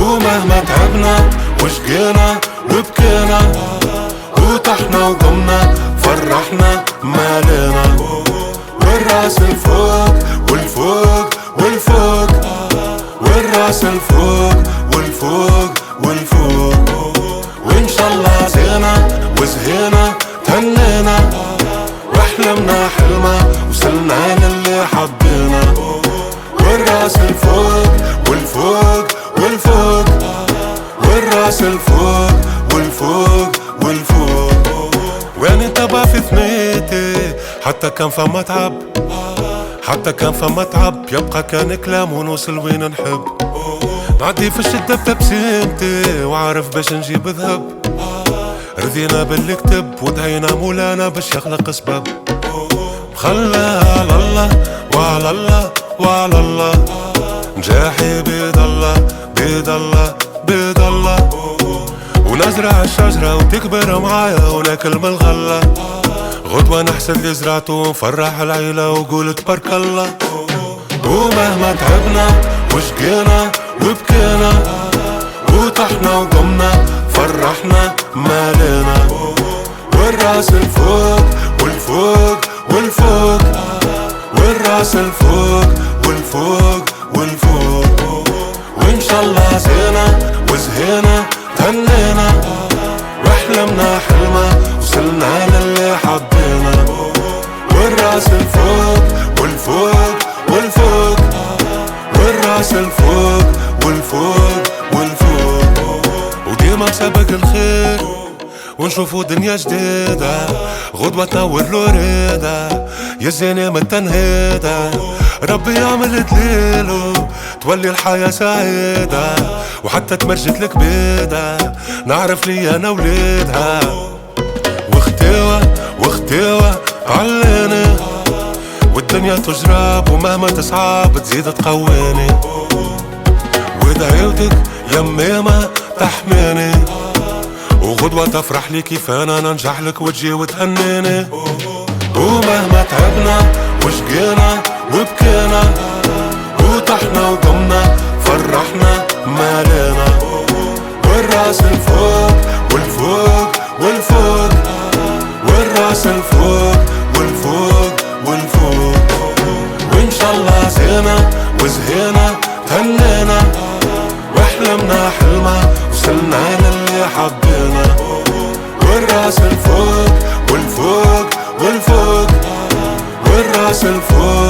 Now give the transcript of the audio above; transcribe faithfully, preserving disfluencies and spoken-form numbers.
ومهما تعبنا وشقينا وبكينا وطحنا وقمنا فرحنا مالنا، والراس الفوق والفوق والفوق، والراس الفوق والفوق والفوق، وإن شاء الله زينا وزهينا تهنينا واحلمنا حلمة وصلنا للي حبينا، والراس الفوق والفوق والفوق، والراس الفوق والفوق والفوق. وين انتبه في ثنيتي حتى كان فما تعب، حتى كان فما تعب يبقى كان كلام ونوصل وين نحب، نعدي في الشدة بتبسيمتي وعارف باش نجيب ذهب، رضينا باللي كتب ودعينا مولانا باش يخلق اسباب، خلى على الله وعلى الله وعلى الله، نجاحي بيد الله بيد الله بيد الله، ونزرع الشجرة وتكبر معايا وناكل من الغلة، غدوة نحسن اللي زرعته ونفرح العيلة وقول تبارك الله. ومهما تعبنا وشقينا وبكينا وطحنا وقمنا فرحنا مالنا، والراس الفوق والفوق والفوق، والراس الفوق والفوق والفوق، وإن شاء الله زينا وزهينا تهنينا واحلمنا حلمة وصلنا للي حبينا، والراس الفوق والفوق والفوق، والراس الفوق والفوق والفوق، وديما مسابق الخير ونشوفو دنيا جديدة، غدوة تنور له ريدة يزيني من التنهيدة، ربي يعمل دليله تولي الحياة سعيدة، وحتى تمرجت لك بيدة نعرف لي انا وليدها، واختيوة واختيوة عليني والدنيا تجرب ومهما تصعب تزيد تقويني، ودعيوتك يمي ما تحميني، وغدوة تفرح لي كيف انا ننجح لك وتجي وتهنيني، ومهما تعبنا وشقينا وبكينا وطحنا وقمنا فرحنا مالنا، والراس الفوق والفوق والفوق، والراس الفوق والفوق والفوق، وإن شاء الله زينا وزهينا تهنينا واحلمنا حلمة وصلنا للي حبينا، والراس الفوق والفوق والفوق، والراس الفوق